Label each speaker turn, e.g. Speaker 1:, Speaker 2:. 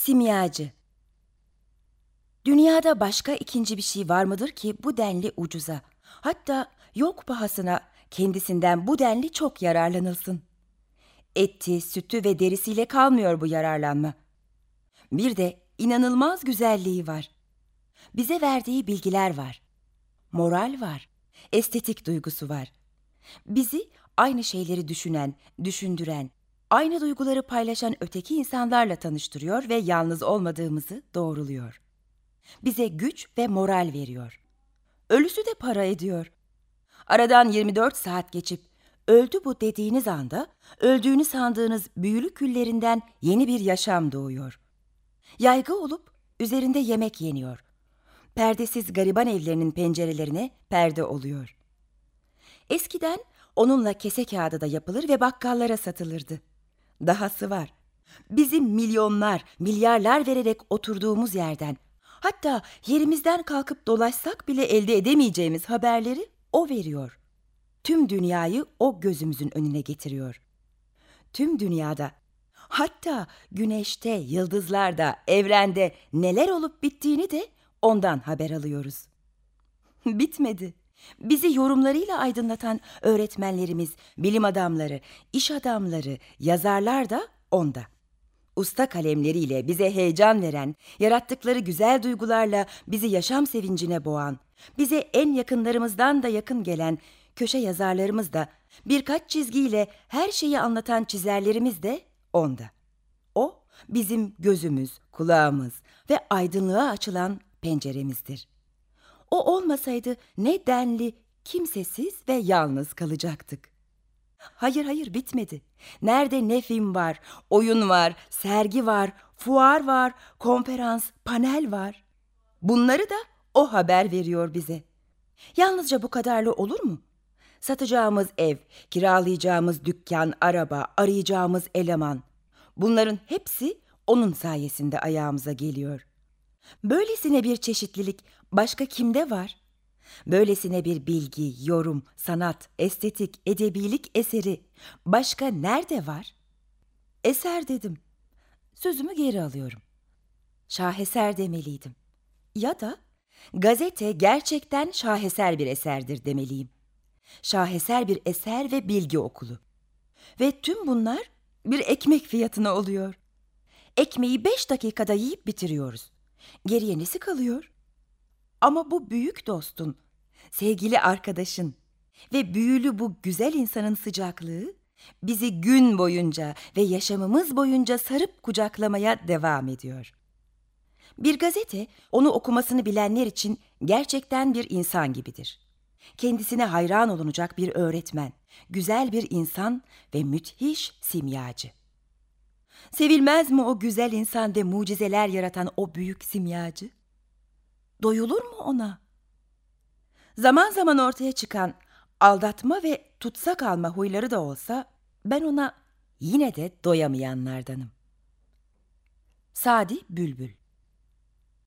Speaker 1: Simyacı. Dünyada başka ikinci bir şey var mıdır ki bu denli ucuza, hatta yok pahasına kendisinden bu denli çok yararlanılsın? Eti, sütü ve derisiyle kalmıyor bu yararlanma. Bir de inanılmaz güzelliği var. Bize verdiği bilgiler var. Moral var. Estetik duygusu var. Bizi aynı şeyleri düşünen, düşündüren, aynı duyguları paylaşan öteki insanlarla tanıştırıyor ve yalnız olmadığımızı doğruluyor. Bize güç ve moral veriyor. Ölüsü de para ediyor. Aradan 24 saat geçip öldü bu dediğiniz anda öldüğünü sandığınız büyülü küllerinden yeni bir yaşam doğuyor. Yaygı olup üzerinde yemek yeniyor. Perdesiz gariban evlerinin pencerelerine perde oluyor. Eskiden onunla kese kağıdı da yapılır ve bakkallara satılırdı. Dahası var. Bizim milyonlar, milyarlar vererek oturduğumuz yerden, hatta yerimizden kalkıp dolaşsak bile elde edemeyeceğimiz haberleri o veriyor. Tüm dünyayı o gözümüzün önüne getiriyor. Tüm dünyada, hatta güneşte, yıldızlarda, evrende neler olup bittiğini de ondan haber alıyoruz. Bitmedi. Bizi yorumlarıyla aydınlatan öğretmenlerimiz, bilim adamları, iş adamları, yazarlar da onda. Usta kalemleriyle bize heyecan veren, yarattıkları güzel duygularla bizi yaşam sevincine boğan, bize en yakınlarımızdan da yakın gelen köşe yazarlarımız da, birkaç çizgiyle her şeyi anlatan çizerlerimiz de onda. O bizim gözümüz, kulağımız ve aydınlığa açılan penceremizdir. O olmasaydı ne denli, kimsesiz ve yalnız kalacaktık. Hayır bitmedi. Nerede ne film var, oyun var, sergi var, fuar var, konferans, panel var. Bunları da o haber veriyor bize. Yalnızca bu kadarla olur mu? Satacağımız ev, kiralayacağımız dükkan, araba, arayacağımız eleman. Bunların hepsi onun sayesinde ayağımıza geliyor. Böylesine bir çeşitlilik başka kimde var? Böylesine bir bilgi, yorum, sanat, estetik, edebilik eseri başka nerede var? Eser dedim. Sözümü geri alıyorum. Şaheser demeliydim. Ya da gazete gerçekten şaheser bir eserdir demeliyim. Şaheser bir eser ve bilgi okulu. Ve tüm bunlar bir ekmek fiyatına oluyor. Ekmeği 5 dakikada yiyip bitiriyoruz. Geriye nesi kalıyor? Ama bu büyük dostun, sevgili arkadaşın ve büyülü bu güzel insanın sıcaklığı bizi gün boyunca ve yaşamımız boyunca sarıp kucaklamaya devam ediyor. Bir gazete onu okumasını bilenler için gerçekten bir insan gibidir. Kendisine hayran olunacak bir öğretmen, güzel bir insan ve müthiş simyacı. Sevilmez mi o güzel insan ve mucizeler yaratan o büyük simyacı? Doyulur mu ona? Zaman zaman ortaya çıkan aldatma ve tutsak alma huyları da olsa ben ona yine de doyamayanlardanım. Sadi Bülbül.